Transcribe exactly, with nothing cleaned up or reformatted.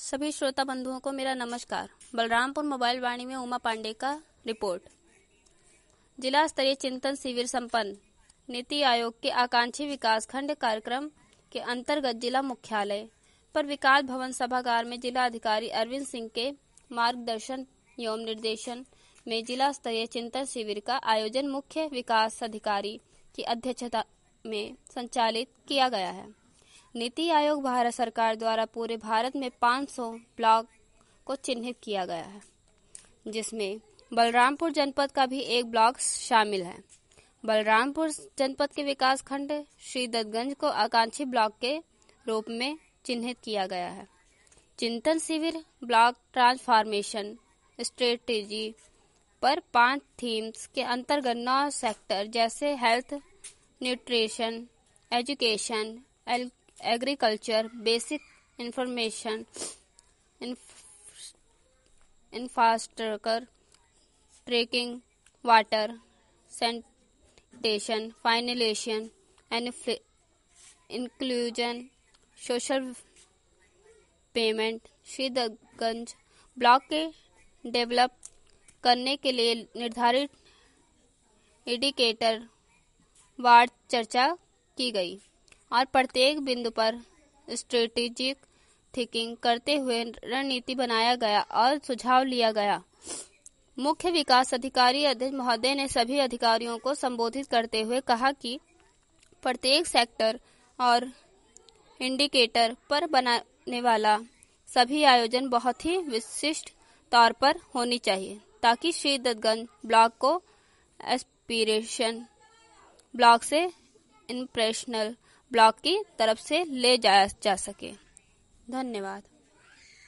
सभी श्रोता बंधुओं को मेरा नमस्कार। बलरामपुर मोबाइल वाणी में उमा पांडे का रिपोर्ट। जिला स्तरीय चिंतन शिविर संपन्न। नीति आयोग के आकांक्षी विकासखंड कार्यक्रम के अंतर्गत जिला मुख्यालय पर विकास भवन सभागार में जिला अधिकारी अरविंद सिंह के मार्गदर्शन एवं निर्देशन में जिला स्तरीय चिंतन शिविर का आयोजन मुख्य विकास अधिकारी की अध्यक्षता में संचालित किया गया है। नीति आयोग भारत सरकार द्वारा पूरे भारत में पाँच सौ ब्लॉक को चिन्हित किया गया है, जिसमें बलरामपुर जनपद का भी एक ब्लॉक शामिल है। बलरामपुर जनपद के विकास खंड श्री दत्तगंज को आकांक्षी ब्लॉक के रूप में चिन्हित किया गया है। चिंतन शिविर ब्लॉक ट्रांसफॉर्मेशन स्ट्रेटेजी पर पांच थीम्स के अंतर्गत नौ सेक्टर जैसे health, nutrition, education, agriculture, basic information, infrastructure, tracking, water, sanitation, financial and inclusion, social payment Shri Dattaganj block के डेवलप करने के लिए निर्धारित इंडिकेटर वार चर्चा की गई और प्रत्येक बिंदु पर स्ट्रेटेजिक थिंकिंग करते हुए रणनीति बनाया गया और सुझाव लिया गया। मुख्य विकास अधिकारी अध्यक्ष महोदय ने सभी अधिकारियों को संबोधित करते हुए कहा कि प्रत्येक सेक्टर और इंडिकेटर पर बनाने वाला सभी आयोजन बहुत ही विशिष्ट तौर पर होनी चाहिए, ताकि श्री दत्तगंज ब्लॉक को एस्पिरेशन ब्लॉक से इंप्रेशनल ब्लॉक की तरफ से ले जाया जा सके। धन्यवाद।